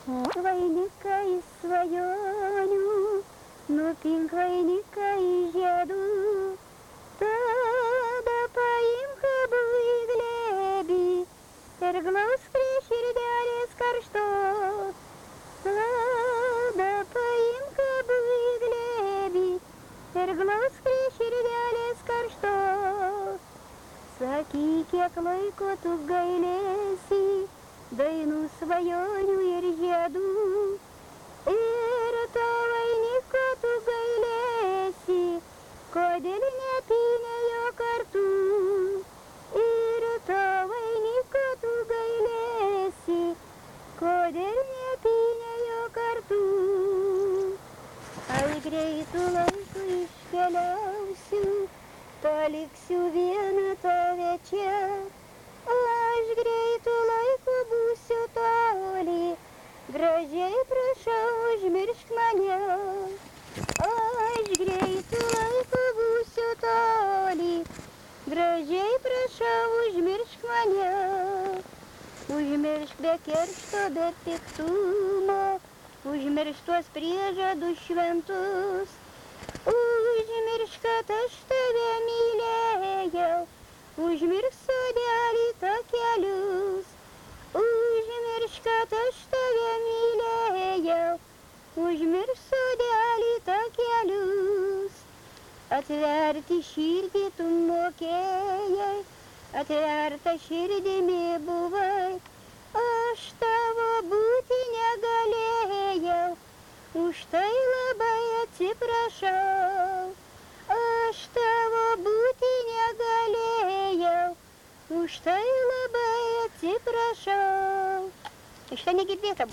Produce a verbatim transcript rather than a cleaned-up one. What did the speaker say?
Vainiką į svajonių, nupink vainiką į žiedų, tada paimk abu į glėbį ir glausk prie širdelės karštos. Tada paimk abu į glėbį ir glausk prie širdelės karštos. Sakyk, kiek laiko tu gailėsi dainų, svajonių ir žiedų, ir to vainiko tu gailėsi, kodėl nepynė jo kartu. Ir to vainiko tu gailėsi, kodėl nepynė jo kartu. Ai greitų laikų iškeliausiu, to liksiu viena tave čia. Aš greitų laikų būsiu toli, gražiai prašau užmiršk mane. Aš greitų laikų būsiu toli, gražiai prašau užmiršk mane. Užmiršk be keršto, be piktumo, užmiršk tuos priežadus šventus. Užmiršk, kad aš tave mylėjau, užmiršk sodelį takelius. Užmiršk, kad aš tave mylėjau, užmiršk sodelį takelius. Atverti širdį tu mokėjai, atverta širdimi buvai, aš tavo būti negalėjau, už tai labai atsiprašau. Aš tavo būti negalėjau, už tai labai atsiprašau. Iš to negirdėta.